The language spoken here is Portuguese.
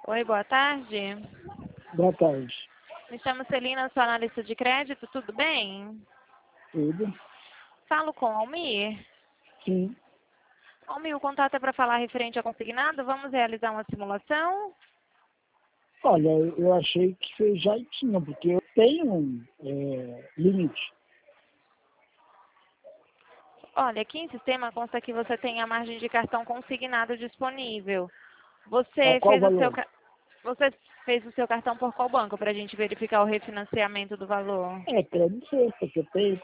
Oi, boa tarde. Boa tarde. Me chamo Celina, sou analista de crédito, tudo bem? Tudo? Falo com Almir. Sim. Almir, o contato é para falar referente ao consignado. Vamos realizar uma simulação? Olha, eu achei que você já tinha, porque eu tenho limite. Olha, aqui em sistema consta que você tem a margem de cartão consignado disponível. Você Qual o fez o seu, valor? você fez o seu cartão por qual banco para a gente verificar o refinanciamento do valor? Crédito sexta, que eu tenho.